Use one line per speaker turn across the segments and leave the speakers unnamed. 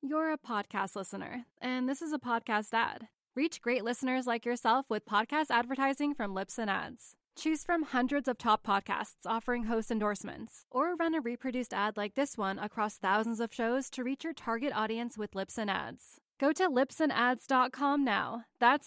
You're a podcast listener, and this is a podcast ad. Reach great listeners like yourself with podcast advertising from Libsyn Ads. Choose from hundreds of top podcasts offering host endorsements, or run a reproduced ad like this one across thousands of shows to reach your target audience with Libsyn Ads. Go to libsynads.com now. That's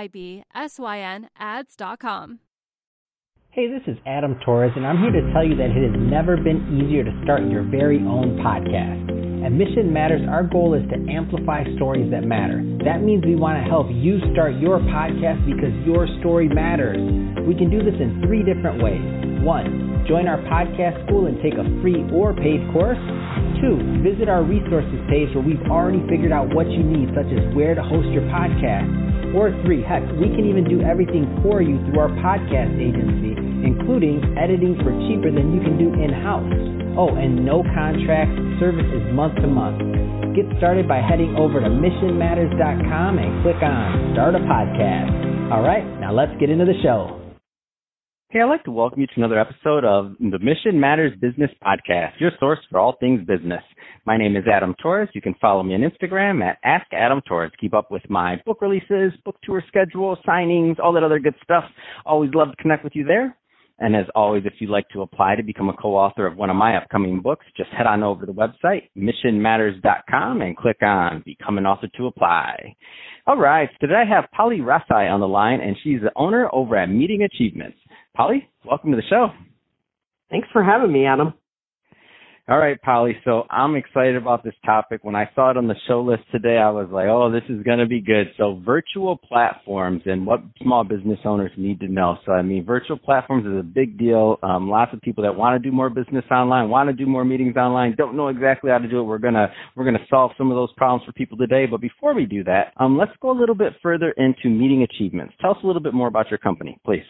LIBSYN ads.com.
Hey, this is Adam Torres, and I'm here to tell you that it has never been easier to start your very own podcast. At Mission Matters, our goal is to amplify stories that matter. That means we want to help you start your podcast because your story matters. We can do this in 3 different ways. 1, join our podcast school and take a free or paid course. 2, visit our resources page where we've already figured out what you need, such as where to host your podcast. Or 3, heck, we can even do everything for you through our podcast agency, including editing for cheaper than you can do in-house. Oh, and no contracts, service is month to month. Get started by heading over to missionmatters.com and click on Start a Podcast. All right, now let's get into the show.
Hey, I'd like to welcome you to another episode of the Mission Matters Business Podcast, your source for all things business. My name is Adam Torres. You can follow me on Instagram at AskAdamTorres. Keep up with my book releases, book tour schedule, signings, all that other good stuff. Always love to connect with you there. And as always, if you'd like to apply to become a co-author of one of my upcoming books, just head on over to the website, missionmatters.com, and click on Become an Author to apply. All right, so today I have Polly Rasai on the line, and she's the owner over at Meeting Achievements. Polly, welcome to the show.
Thanks for having me, Adam.
All right, Polly, so I'm excited about this topic. When I saw it on the show list today, I was like, oh, this is going to be good. So virtual platforms and what small business owners need to know. So, I mean, virtual platforms is a big deal. Lots of people that want to do more business online, want to do more meetings online, don't know exactly how to do it. We're gonna solve some of those problems for people today. But before we do that, let's go a little bit further into Meeting Achievements. Tell us a little bit more about your company, please.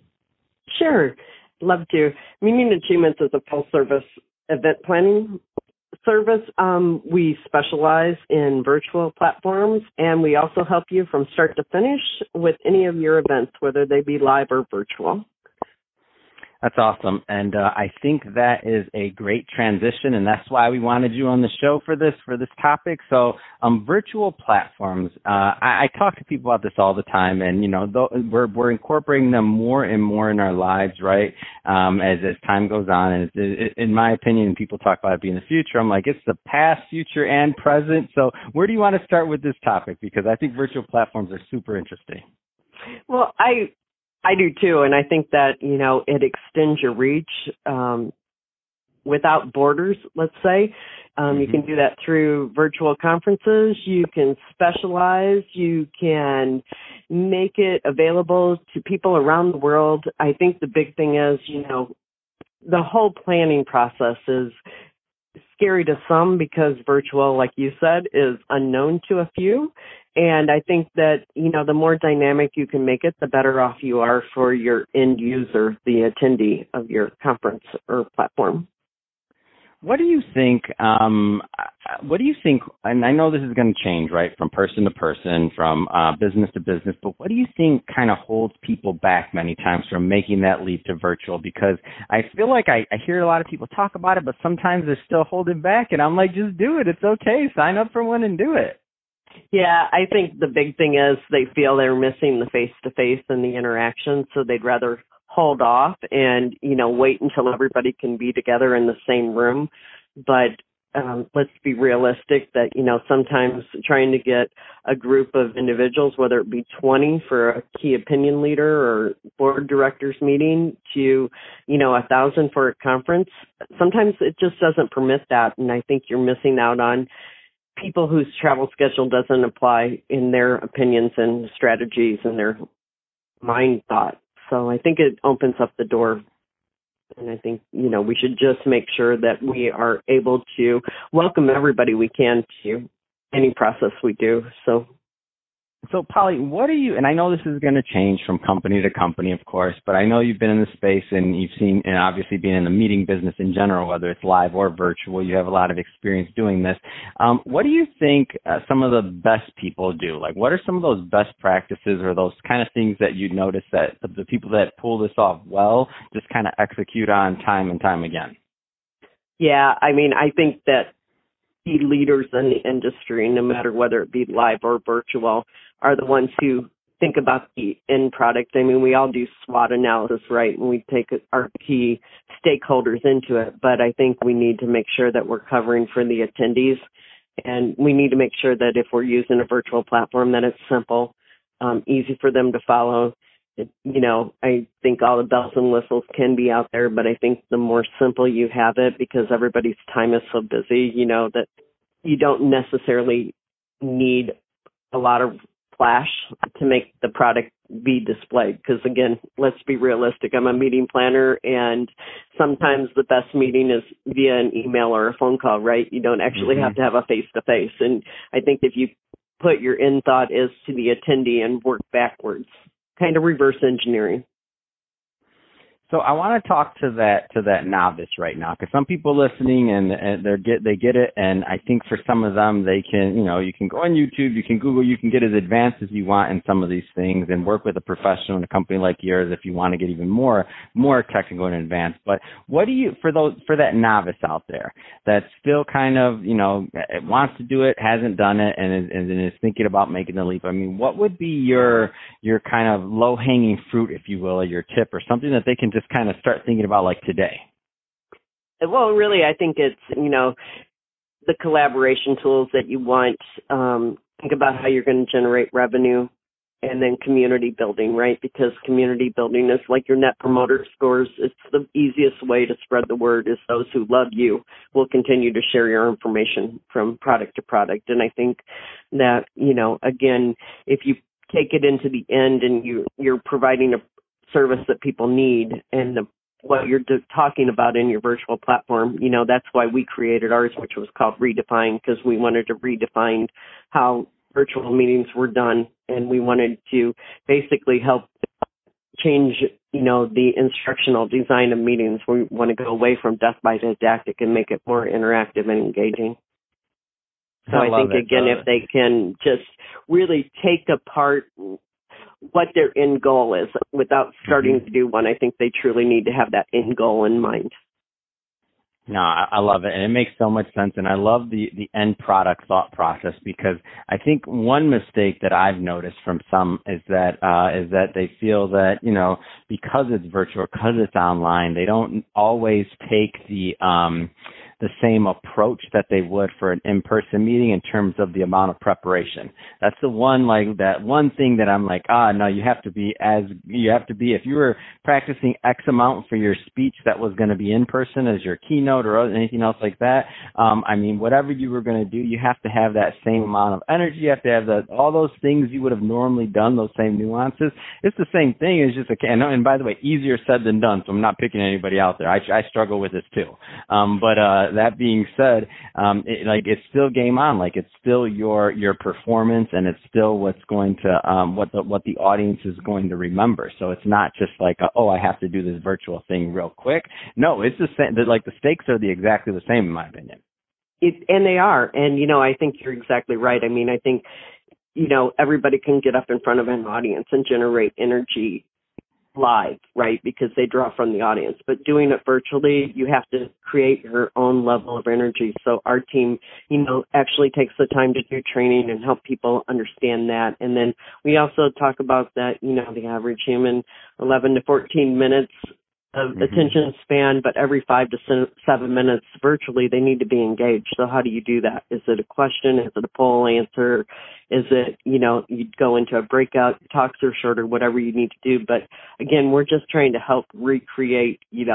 Sure. Love to. Meeting Achievements is a full-service event planning service. We specialize in virtual platforms, and we also help you from start to finish with any of your events, whether they be live or virtual.
That's awesome. And I think that is a great transition, and that's why we wanted you on the show for this topic. So virtual platforms, I talk to people about this all the time, and, you know, we're incorporating them more and more in our lives, right, as time goes on. And in my opinion, people talk about it being the future. I'm like, it's the past, future, and present. So where do you want to start with this topic? Because I think virtual platforms are super interesting.
Well, I do too, and I think that, you know, it extends your reach without borders, let's say. You can do that through virtual conferences. You can specialize. You can make it available to people around the world. I think the big thing is, you know, the whole planning process is scary to some because virtual, like you said, is unknown to a few. And I think that, you know, the more dynamic you can make it, the better off you are for your end user, the attendee of your conference or platform.
What do you think, and I know this is going to change, right, from person to person, from business to business, but what do you think kind of holds people back many times from making that leap to virtual? Because I feel like I hear a lot of people talk about it, but sometimes they're still holding back, and I'm like, just do it. It's okay. Sign up for one and do it.
Yeah, I think the big thing is they feel they're missing the face-to-face and the interaction, so they'd rather hold off and, you know, wait until everybody can be together in the same room. But let's be realistic that, you know, sometimes trying to get a group of individuals, whether it be 20 for a key opinion leader or board directors meeting to, you know, 1,000 for a conference, sometimes it just doesn't permit that. And I think you're missing out on people whose travel schedule doesn't apply in their opinions and strategies and their mind thought. So I think it opens up the door. And I think, you know, we should just make sure that we are able to welcome everybody we can to any process we do.
So, Polly, what do you, and I know this is going to change from company to company, of course, but I know you've been in the space and you've seen, and obviously being in the meeting business in general, whether it's live or virtual, you have a lot of experience doing this. What do you think some of the best people do? Like, what are some of those best practices or those kind of things that you notice that the people that pull this off well just kind of execute on time and time again?
Yeah, I mean, I think that key leaders in the industry, no matter whether it be live or virtual, are the ones who think about the end product. I mean, we all do SWOT analysis, right? And we take our key stakeholders into it. But I think we need to make sure that we're covering for the attendees. And we need to make sure that if we're using a virtual platform, that it's simple, easy for them to follow. I think all the bells and whistles can be out there, but I think the more simple you have it, because everybody's time is so busy, that you don't necessarily need a lot of flash to make the product be displayed. Because again, let's be realistic. I'm a meeting planner, and sometimes the best meeting is via an email or a phone call, right? You don't actually have to have a face-to-face. And I think if you put your end thought is to the attendee and work backwards, kind of reverse engineering.
So I want to talk to that novice right now, because some people listening and they get it, and I think for some of them they can, you can go on YouTube, you can Google, you can get as advanced as you want in some of these things, and work with a professional in a company like yours if you want to get even more technical and advanced. But what do you for that novice out there that still kind of wants to do it, hasn't done it, and is thinking about making the leap? I mean, what would be your kind of low hanging fruit, if you will, or your tip, or something that they can just kind of start thinking about like today?
Well, really, I think it's, the collaboration tools that you want. Think about how you're going to generate revenue, and then community building, right? Because community building is like your net promoter scores. It's the easiest way to spread the word is those who love you will continue to share your information from product to product. And I think that, again, if you take it into the end and you're providing a service that people need, and what you're talking about in your virtual platform, that's why we created ours, which was called Redefine, because we wanted to redefine how virtual meetings were done, and we wanted to basically help change, the instructional design of meetings. We want to go away from death by didactic and make it more interactive and engaging. So I think, again, if they can just really take apart what their end goal is without starting to do one, I think they truly need to have that end goal in mind.
No, I love it. And it makes so much sense. And I love the end product thought process, because I think one mistake that I've noticed from some is that they feel that, because it's virtual, because it's online, they don't always take the same approach that they would for an in-person meeting in terms of the amount of preparation. That's the one, that one thing that I'm like, no, you have to be, if you were practicing X amount for your speech that was going to be in person as your keynote or anything else like that. Whatever you were going to do, you have to have that same amount of energy. You have to have all those things you would have normally done, those same nuances. It's the same thing. It's just and by the way, easier said than done. So I'm not picking anybody out there. I struggle with this too. That being said, it's still game on. It's still your performance, and it's still what's going to what the audience is going to remember. So it's not just I have to do this virtual thing real quick. No, it's the same. The stakes are exactly the same, in my opinion.
And they are. And I think you're exactly right. I mean, I think everybody can get up in front of an audience and generate energy live, right? Because they draw from the audience. But doing it virtually, you have to create your own level of energy. So our team, actually takes the time to do training and help people understand that. And then we also talk about that, the average human 11 to 14 minutes of attention span, but every 5 to 7 minutes virtually, they need to be engaged. So how do you do that? Is it a question? Is it a poll answer? Is it, you go into a breakout, talks are shorter, whatever you need to do. But again, we're just trying to help recreate,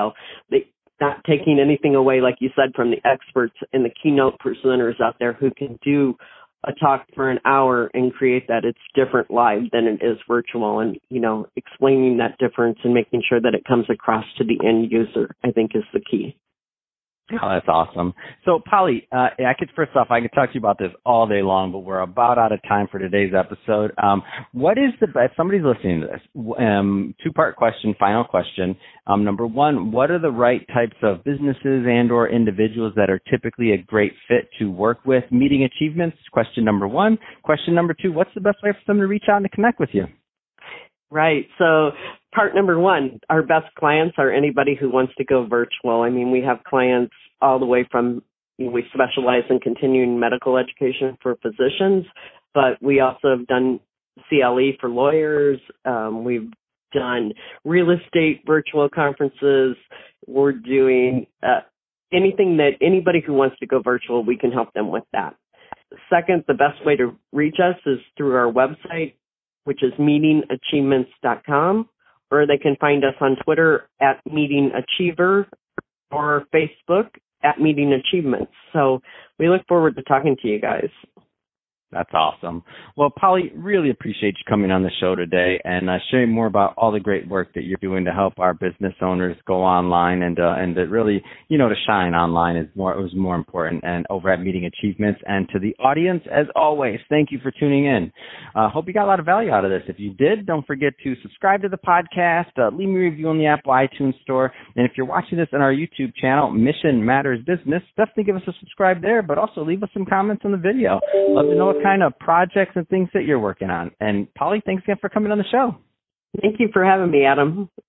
not taking anything away, like you said, from the experts and the keynote presenters out there who can do a talk for an hour and create that. It's different live than it is virtual, and explaining that difference and making sure that it comes across to the end user, I think, is the key.
Oh, that's awesome. So, Polly, I could talk to you about this all day long, but we're about out of time for today's episode. What is if somebody's listening to this, two-part question, final question. Number one, what are the right types of businesses and or individuals that are typically a great fit to work with meeting achievements? Question number one. Question number two, what's the best way for them to reach out and to connect with you?
Right. So part number one, our best clients are anybody who wants to go virtual. I mean, we have clients all the way from we specialize in continuing medical education for physicians, but we also have done CLE for lawyers. We've done real estate virtual conferences. We're doing anything that anybody who wants to go virtual, we can help them with that. Second, the best way to reach us is through our website, which is meetingachievements.com, or they can find us on Twitter at Meeting Achiever or Facebook at Meeting Achievements. So we look forward to talking to you guys.
That's awesome. Well, Polly, really appreciate you coming on the show today and sharing more about all the great work that you're doing to help our business owners go online and to really, to shine online was more important, and over at Meeting Achievements. And to the audience, as always, thank you for tuning in. Hope you got a lot of value out of this. If you did, don't forget to subscribe to the podcast, leave me a review on the Apple iTunes store. And if you're watching this on our YouTube channel, Mission Matters Business, definitely give us a subscribe there, but also leave us some comments on the video. Love to know what kind of projects and things that you're working on. And Polly, thanks again for coming on the show.
Thank you for having me, Adam.